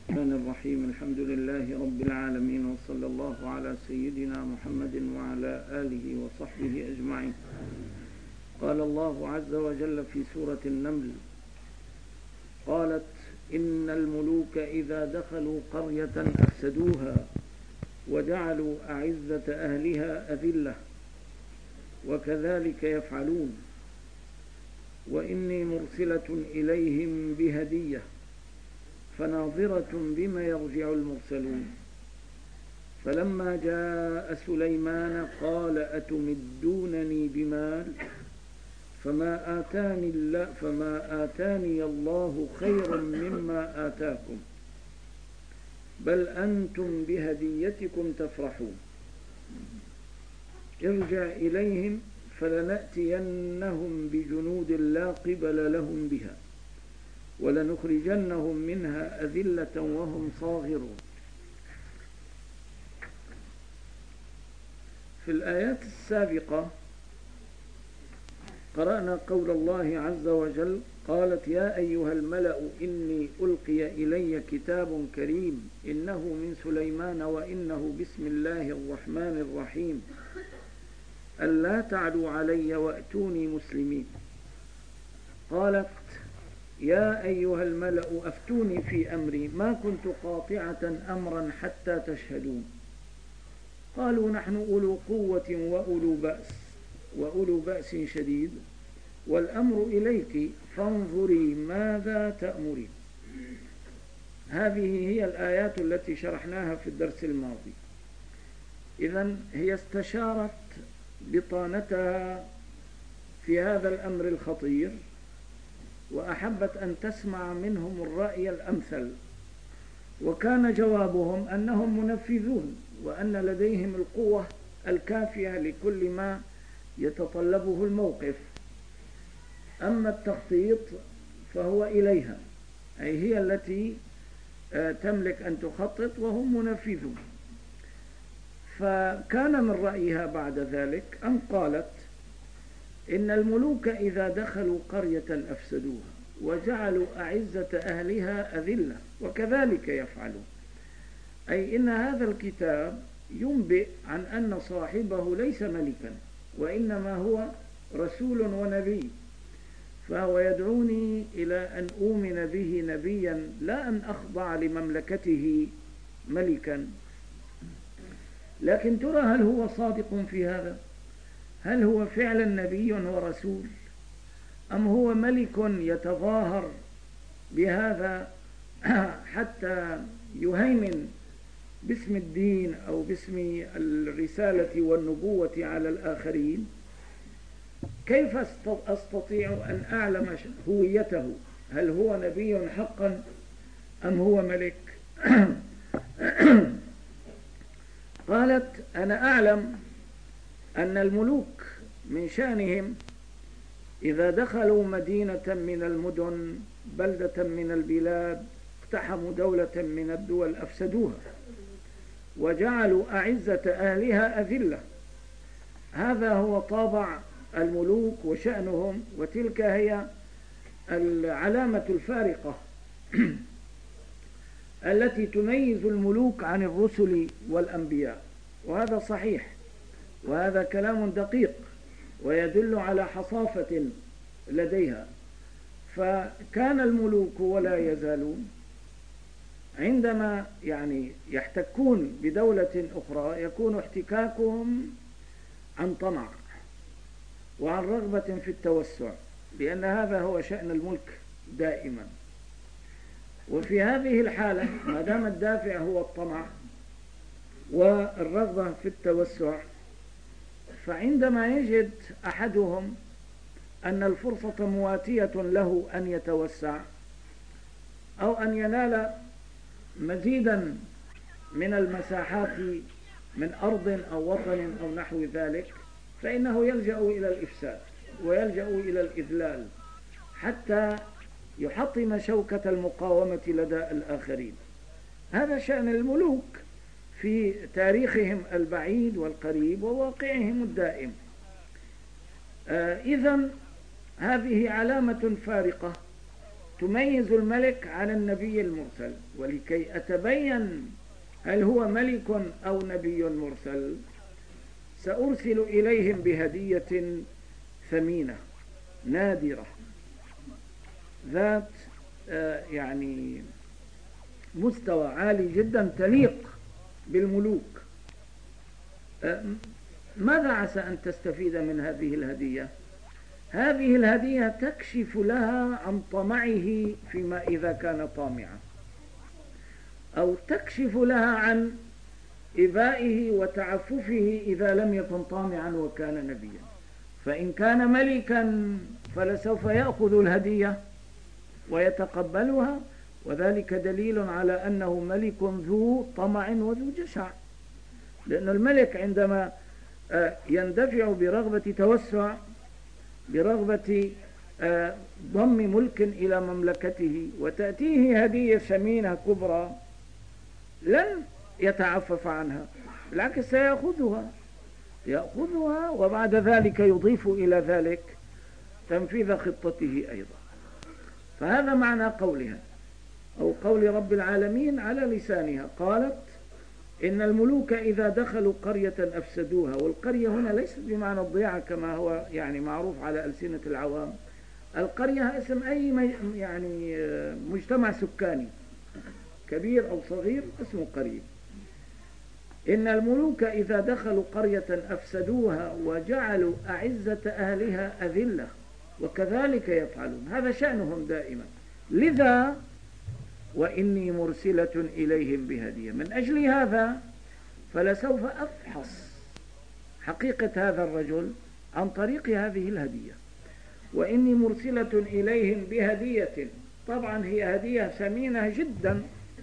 الرحمن الرحيم. الحمد لله رب العالمين، وصلى الله على سيدنا محمد وعلى آله وصحبه أجمعين. قال الله عز وجل في سورة النمل: قالت إن الملوك إذا دخلوا قرية أفسدوها وجعلوا أعزة أهلها أذلة وكذلك يفعلون وإني مرسلة إليهم بهدية فناظرة بما يرجع المرسلون. فلما جاء سليمان قال أتمدونني بمال فما آتاني الله خير مما آتاكم بل أنتم بهديتكم تفرحون. ارجع إليهم فلنأتينهم بجنود لا قبل لهم بها ولنخرجنهم منها أذلة وهم صاغرون. في الآيات السابقة قرأنا قول الله عز وجل: قالت يا أيها الملأ إني ألقي إلي كتاب كريم إنه من سليمان وإنه بسم الله الرحمن الرحيم ألا تعلوا علي وأتوني مسلمين. قالت يا أيها الملأ أفتوني في أمري ما كنت قاطعة أمرا حتى تشهدون. قالوا نحن أولو قوة وأولو بأس شديد والأمر إليك فانظري ماذا تأمرين. هذه هي الآيات التي شرحناها في الدرس الماضي. إذن هي استشارت بطانتها في هذا الأمر الخطير وأحبت أن تسمع منهم الرأي الأمثل، وكان جوابهم أنهم منفذون وأن لديهم القوة الكافية لكل ما يتطلبه الموقف. أما التخطيط فهو إليها، أي هي التي تملك أن تخطط وهم منفذون. فكان من رأيها بعد ذلك أن قالت إن الملوك إذا دخلوا قرية أفسدوها وجعلوا أعزة أهلها أذلة وكذلك يفعلون، أي إن هذا الكتاب ينبئ عن أن صاحبه ليس ملكا وإنما هو رسول ونبي، فهو يدعوني إلى أن أؤمن به نبيا لا أن أخضع لمملكته ملكا. لكن ترى هل هو صادق في هذا؟ هل هو فعلا نبي ورسول أم هو ملك يتظاهر بهذا حتى يهيمن باسم الدين أو باسم الرسالة والنبوة على الآخرين؟ كيف أستطيع أن أعلم هويته؟ هل هو نبي حقا أم هو ملك؟ قالت أنا أعلم أن الملوك من شأنهم إذا دخلوا مدينة من المدن بلدة من البلاد اقتحموا دولة من الدول أفسدوها وجعلوا أعزة أهلها أذلة. هذا هو طابع الملوك وشأنهم، وتلك هي العلامة الفارقة التي تميز الملوك عن الرسل والأنبياء. وهذا صحيح، وهذا كلام دقيق ويدل على حصافة لديها. فكان الملوك ولا يزالون عندما يحتكون بدولة أخرى يكون احتكاكهم عن طمع وعن رغبة في التوسع، لأن هذا هو شأن الملك دائما. وفي هذه الحالة ما دام الدافع هو الطمع والرغبة في التوسع، فعندما يجد أحدهم أن الفرصة مواتية له أن يتوسع أو أن ينال مزيدا من المساحات من أرض أو وطن أو نحو ذلك، فإنه يلجأ إلى الإفساد ويلجأ إلى الإذلال حتى يحطم شوكة المقاومة لدى الآخرين. هذا شأن الملوك في تاريخهم البعيد والقريب وواقعهم الدائم. إذن هذه علامة فارقة تميز الملك عن النبي المرسل. ولكي أتبين هل هو ملك أو نبي مرسل سأرسل إليهم بهدية ثمينة نادرة ذات يعني مستوى عالي جدا تليق بالملوك. ماذا عسى أن تستفيد من هذه الهدية؟ هذه الهدية تكشف لها عن طمعه فيما إذا كان طامعا، أو تكشف لها عن إبائه وتعففه إذا لم يكن طامعا وكان نبيا. فإن كان ملكا فلسوف يأخذ الهدية ويتقبلها، وذلك دليل على أنه ملك ذو طمع وذو جشع، لأن الملك عندما يندفع برغبة توسع، برغبة ضم ملك إلى مملكته، وتأتيه هدية ثمينة كبرى، لن يتعفف عنها، بالعكس سيأخذها وبعد ذلك يضيف إلى ذلك تنفيذ خطته أيضا. فهذا معنى قولها أو قول رب العالمين على لسانها. قالت إن الملوك إذا دخلوا قرية أفسدوها. والقرية هنا ليست بمعنى الضيعة كما هو يعني معروف على ألسنة العوام. القرية اسم أي يعني مجتمع سكاني كبير أو صغير اسمه قرية. إن الملوك إذا دخلوا قرية أفسدوها وجعلوا أعزة أهلها أذلة وكذلك يفعلون. هذا شأنهم دائما. لذا وإني مرسلة إليهم بهدية. من أجل هذا فلسوف أفحص حقيقة هذا الرجل عن طريق هذه الهدية. وإني مرسلة إليهم بهدية، طبعا هي هدية ثمينة جدا.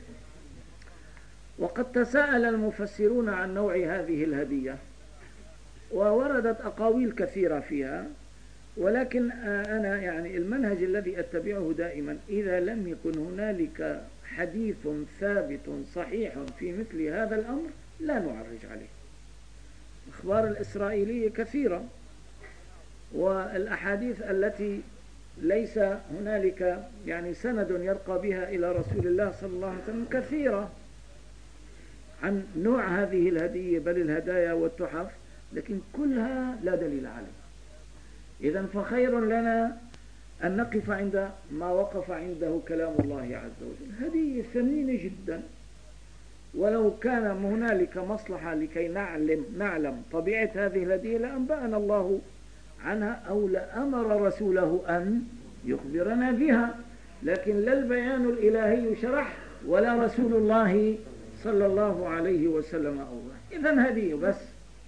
وقد تساءل المفسرون عن نوع هذه الهدية، ووردت أقاويل كثيرة فيها، ولكن أنا يعني المنهج الذي أتبعه دائما إذا لم يكن هنالك حديث ثابت صحيح في مثل هذا الأمر لا نعرج عليه. الأخبار الإسرائيلية كثيرة، والأحاديث التي ليس هنالك يعني سند يرقى بها إلى رسول الله صلى الله عليه وسلم كثيرة عن نوع هذه الهدية، بل الهدايا والتحف، لكن كلها لا دليل عليه. إذن فخير لنا أن نقف عند ما وقف عنده كلام الله عز وجل. هدية ثمينة جدا، ولو كان هنالك مصلحة لكي نعلم طبيعة هذه الهدية لأنبأنا الله عنها أو لأمر رسوله أن يخبرنا بها، لكن لا البيان الإلهي شرح ولا رسول الله صلى الله عليه وسلم أوضح. إذن هدية بس.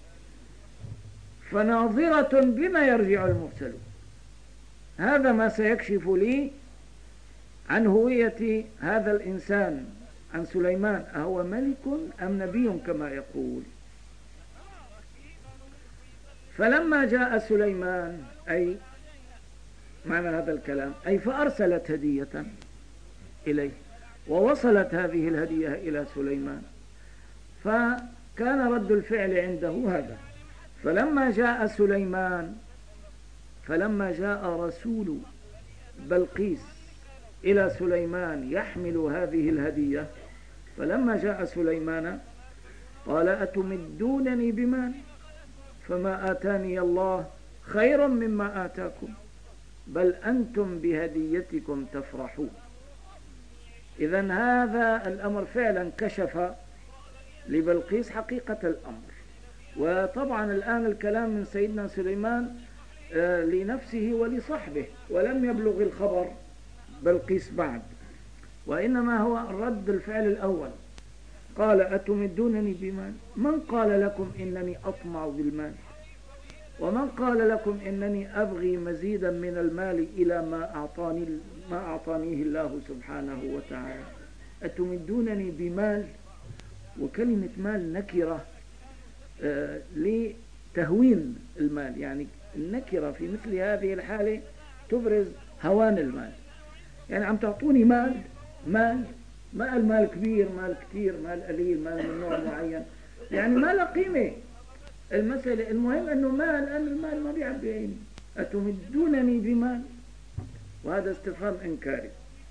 فناظرة بما يرجع المرسلون. هذا ما سيكشف لي عن هوية هذا الإنسان، عن سليمان، أهو ملك أم نبي كما يقول. فلما جاء سليمان، أي معنى هذا الكلام أي فأرسلت هدية إليه، ووصلت هذه الهدية إلى سليمان، فكان رد الفعل عنده هذا. فلما جاء رسول بلقيس إلى سليمان يحمل هذه الهدية، فلما جاء سليمان قال أتمدونني بمال فما آتاني الله خير مما آتاكم بل أنتم بهديتكم تفرحون. إذن هذا الأمر فعلا كشف لبلقيس حقيقة الأمر. وطبعا الآن الكلام من سيدنا سليمان لنفسه ولصحبه، ولم يبلغ الخبر بلقيس بعد، وإنما هو رد الفعل الأول. قال أتمدونني بمال؟ من قال لكم إنني أطمع بالمال؟ ومن قال لكم إنني أبغي مزيدا من المال إلى ما أعطانيه الله سبحانه وتعالى؟ أتمدونني بمال؟ وكلمة مال نكرة لتهوين المال، يعني النكرة في مثل هذه الحالة تبرز هوان المال. يعني عم تعطوني مال ما المال كبير، مال كتير، مال قليل، مال من نوع معين، يعني ما له قيمة المسألة. المهم أنه مال، لأن المال ما بيعبي عيني. أتمدونني بمال؟ وهذا استفهام إنكاري.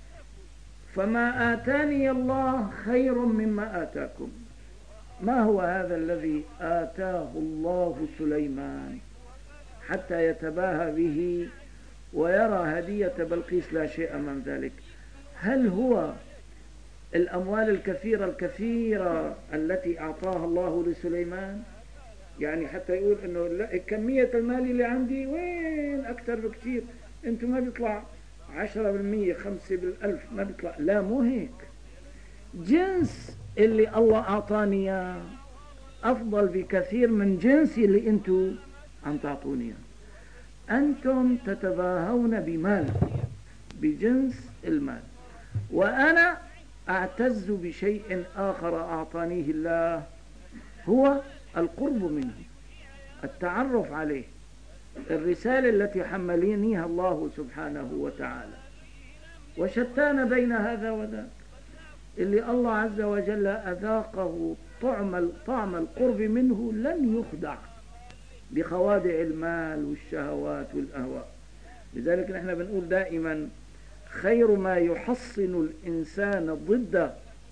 فما آتاني الله خير مما آتاكم. ما هو هذا الذي آتاه الله سليمان حتى يتباهى به ويرى هدية بلقيس لا شيء من ذلك؟ هل هو الأموال الكثيرة التي أعطاها الله لسليمان؟ يعني حتى يقول إنه كمية المال اللي عندي وين أكثر بكثير، أنتم ما بيطلع 10%، 5 بالألف ما بيطلع. لا، مو هيك. جنس اللي الله أعطاني أفضل بكثير من جنسي اللي أنتم عم تعطوني. أنتم تتباهون بمال، بجنس المال، وأنا أعتز بشيء آخر أعطانيه الله، هو القرب منه، التعرف عليه، الرسالة التي حملنيها الله سبحانه وتعالى. وشتان بين هذا وذاك. اللي الله عز وجل أذاقه طعم القرب منه لن يخدع بخوادع المال والشهوات والأهواء. لذلك نحن بنقول دائما خير ما يحصن الإنسان ضد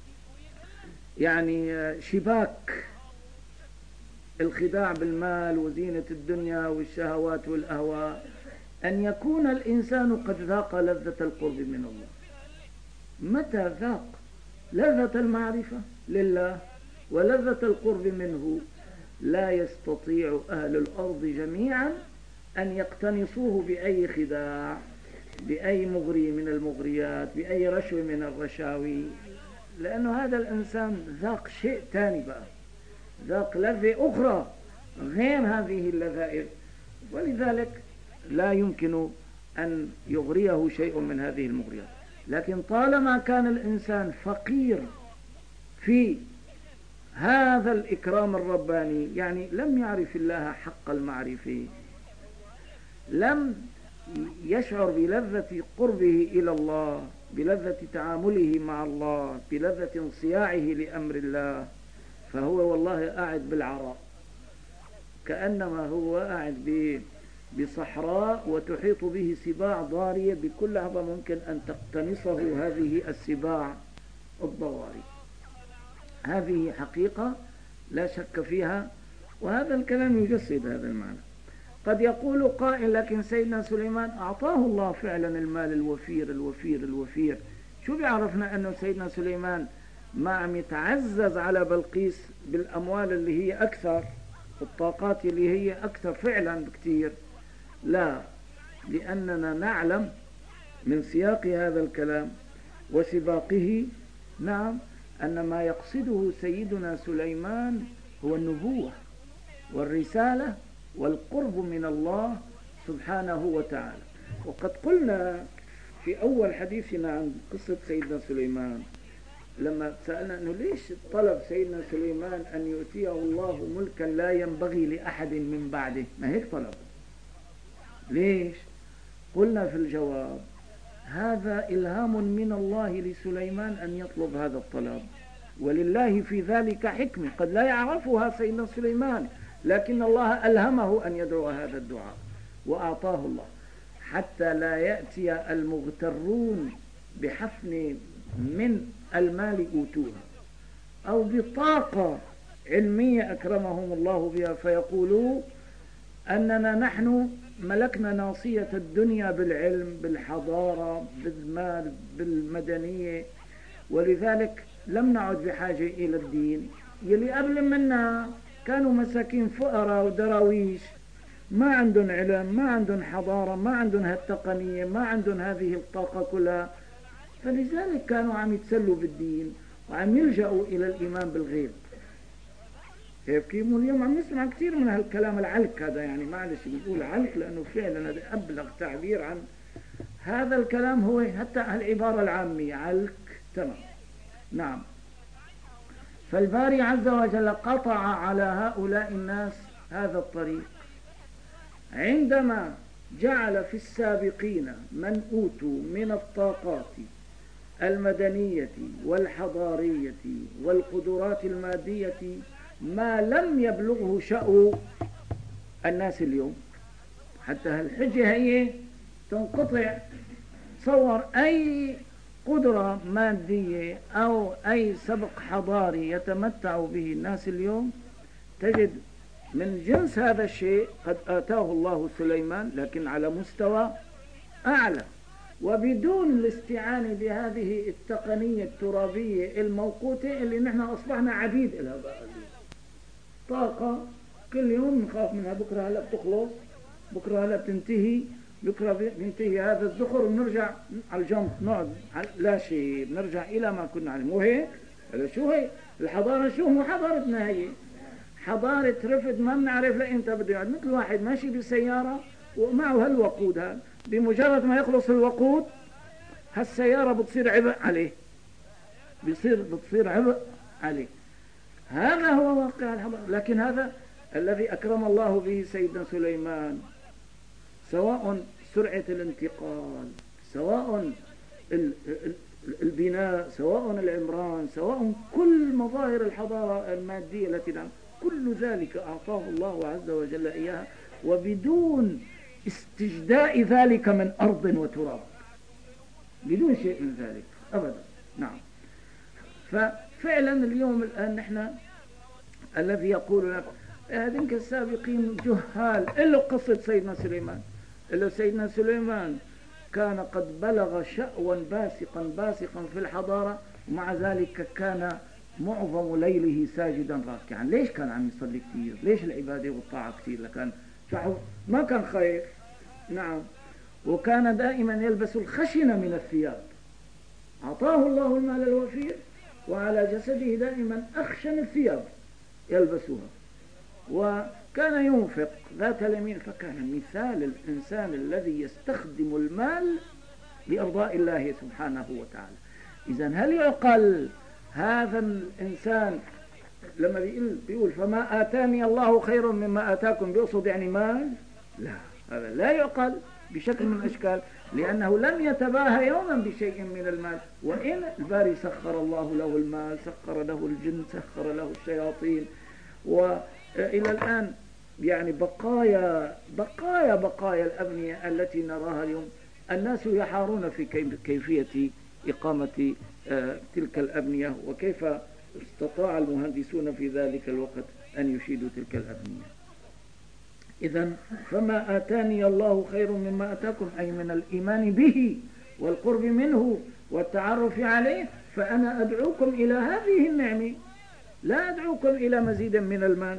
شباك الخداع بالمال وزينة الدنيا والشهوات والأهواء أن يكون الإنسان قد ذاق لذة القرب من الله. متى ذاق لذة المعرفة لله ولذة القرب منه لا يستطيع أهل الأرض جميعا أن يقتنصوه بأي خداع، بأي مغري من المغريات، بأي رشوة من الرشاوي، لأنه هذا الإنسان ذاق شيء تاني بقى، ذاق لذة أخرى غير هذه اللذائذ، ولذلك لا يمكن أن يغريه شيء من هذه المغريات. لكن طالما كان الإنسان فقير في هذا الإكرام الرباني، يعني لم يعرف الله حق المعرفة، لم يشعر بلذة قربه إلى الله، بلذة تعامله مع الله، بلذة انصياعه لأمر الله، فهو والله قاعد بالعراء، كأنما هو قاعد بصحراء وتحيط به سباع ضارية، بكل لحظة ممكن أن تقتنصه هذه السباع الضواري. هذه حقيقة لا شك فيها، وهذا الكلام يجسد هذا المعنى. قد يقول قائل لكن سيدنا سليمان أعطاه الله فعلا المال الوفير الوفير الوفير، شو بيعرفنا أنه سيدنا سليمان ما عم يتعزز على بلقيس بالأموال اللي هي أكثر، الطاقات اللي هي أكثر فعلا بكثير؟ لا، لأننا نعلم من سياق هذا الكلام وسباقه نعم أن ما يقصده سيدنا سليمان هو النبوة والرسالة والقرب من الله سبحانه وتعالى. وقد قلنا في أول حديثنا عن قصة سيدنا سليمان لما سألنا أنه ليش طلب سيدنا سليمان أن يؤتيه الله ملكا لا ينبغي لأحد من بعده، ما هيك طلب؟ ليش؟ قلنا في الجواب هذا إلهام من الله لسليمان أن يطلب هذا الطلب، ولله في ذلك حكمة قد لا يعرفها سيدنا سليمان، لكن الله ألهمه أن يدعو هذا الدعاء وأعطاه الله، حتى لا يأتي المغترون بحفن من المال أوتوها أو بطاقة علمية أكرمهم الله بها فيقولوا أننا نحن ملكنا ناصية الدنيا بالعلم بالحضارة بالمال بالمدنية، ولذلك لم نعد بحاجة إلى الدين. يلي قبل منا كانوا مساكين فقراء ودراويش، ما عندهم علم، ما عندهم حضارة، ما عندهم هالتقنية، ما عندهم هذه الطاقة كلها، فلذلك كانوا عم يتسلوا بالدين وعم يلجأوا إلى الإيمان بالغيب. كيف اليوم عم نسمع كثير من هالكلام العلك هذا، يعني معلش بنقول علك لأنه فعلا هذا أبلغ تعبير عن هذا الكلام، هو حتى العبارة العامية علك. تمام، نعم. فالباري عز وجل قطع على هؤلاء الناس هذا الطريق عندما جعل في السابقين من أوتوا من الطاقات المدنية والحضارية والقدرات المادية ما لم يبلغه شأو الناس اليوم. حتى هالحجة هي تنقطع. تصور أي قدرة مادية أو أي سبق حضاري يتمتع به الناس اليوم، تجد من جنس هذا الشيء قد آتاه الله سليمان، لكن على مستوى أعلى، وبدون الاستعانة بهذه التقنية الترابية الموقوتة اللي نحن أصبحنا عبيد لها بقى. طاقة كل يوم نخاف منها، بكرة هلا بتخلص، بكرة هلا بتنتهي، بكرة بينتهي هذا الزخر ونرجع على الجنب نقعد لا شيء، بنرجع إلى ما كنا عليه. مو هيك؟ هلا شو هي الحضارة؟ شو مو حضارتنا هي؟ حضارة رفض ما بنعرف لإمتى بده يقعد، مثل واحد ماشي بسيارة ومعه هالوقود هذا، بمجرد ما يخلص الوقود هالسيارة بتصير عبء عليه، بتصير عبء عليه. هذا هو واقع الحضارة. لكن هذا الذي أكرم الله به سيدنا سليمان، سواء سرعة الانتقال، سواء البناء، سواء العمران، سواء كل مظاهر الحضارة المادية التي نعم، كل ذلك أعطاه الله عز وجل إياها، وبدون استجداء ذلك من أرض وتراب، بدون شيء من ذلك أبدا. نعم. ففعلا اليوم الآن نحن الذي يقول لك هذين السابقين جهال، إلا قصة سيدنا سليمان، إلا سيدنا سليمان كان قد بلغ شأوا باسقا في الحضارة، ومع ذلك كان معظم ليله ساجدا راكعا. ليش كان عم يصلي كثير؟ ليش العبادة والطاعة كثير؟ لكان ما كان خايف. نعم. وكان دائما يلبس الخشن من الثياب، أعطاه الله المال الوفير، وعلى جسده دائما أخشن الثياب يلبسها، وكان ينفق ذات اليمين، فكان مثال الإنسان الذي يستخدم المال لإرضاء الله سبحانه وتعالى. إذن هل يعقل هذا الإنسان لما بيقول فما آتاني الله خير مما آتاكم، بيقصد يعني مال؟ لا، هذا لا يعقل بشكل من الأشكال، لأنه لم يتباهى يوما بشيء من المال. وإن الباري سخر الله له المال، سخر له الجن، سخر له الشياطين، وإلى الآن يعني بقايا الأبنية التي نراها اليوم، الناس يحارون في كيفية إقامة تلك الأبنية، وكيف استطاع المهندسون في ذلك الوقت أن يشيدوا تلك الأبنية. إذن فما آتاني الله خير مما آتاكم، أي من الإيمان به والقرب منه والتعرف عليه، فأنا أدعوكم إلى هذه النعمة، لا أدعوكم إلى مزيد من المال.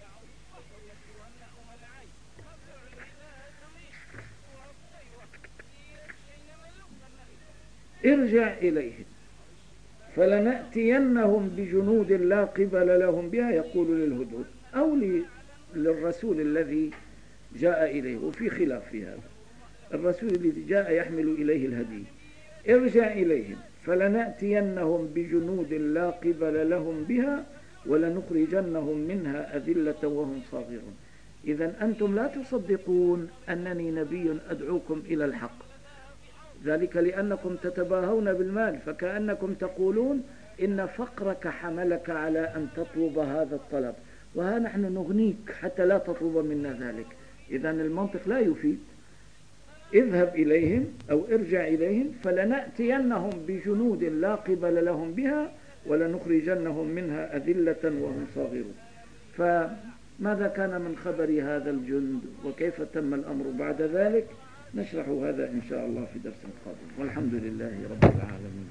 ارجع إليهم فلنأتينهم بجنود لا قبل لهم بها، يقول للهدهد أو للرسول الذي جاء إليه، وفي خلاف في هذا. الرسول الذي جاء يحمل إليه الهدي، ارجع إليهم فلنأتينهم بجنود لا قبل لهم بها ولنخرجنهم منها أذلة وهم صاغرون. إذن أنتم لا تصدقون أنني نبي أدعوكم إلى الحق، ذلك لأنكم تتباهون بالمال، فكأنكم تقولون إن فقرك حملك على أن تطلب هذا الطلب، وها نحن نغنيك حتى لا تطلب منا ذلك. إذن المنطق لا يفيد. اذهب إليهم أو ارجع إليهم فلنأتينهم بجنود لا قبل لهم بها ولنخرجنهم منها أذلة وهم صاغرون. فماذا كان من خبر هذا الجند وكيف تم الأمر بعد ذلك؟ نشرح هذا إن شاء الله في درس قادم، والحمد لله رب العالمين.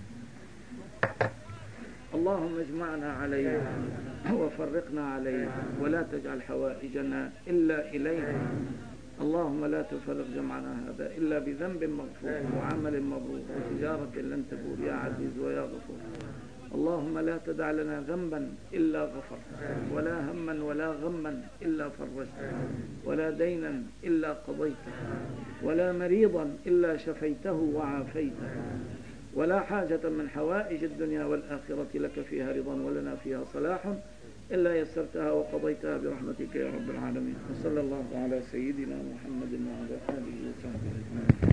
اللهم اجمعنا عليه وفرقنا عليه، ولا تجعل حوائجنا إلا إليه. اللهم لا تفرق جمعنا هذا إلا بذنب مغفور وعمل مبرور وتجارة لن تبور يا عزيز ويا غفور. اللهم لا تدع لنا ذنبا إلا غفرته، ولا هما ولا غما إلا فرجته، ولا دينا إلا قضيته، ولا مريضا إلا شفيته وعافيته، ولا حاجة من حوائج الدنيا والآخرة لك فيها رضا ولنا فيها صلاح إلا يسرتها وقضيتها برحمتك يا رب العالمين. وصلى الله على سيدنا محمد وعلى آله وصحبه أجمعين.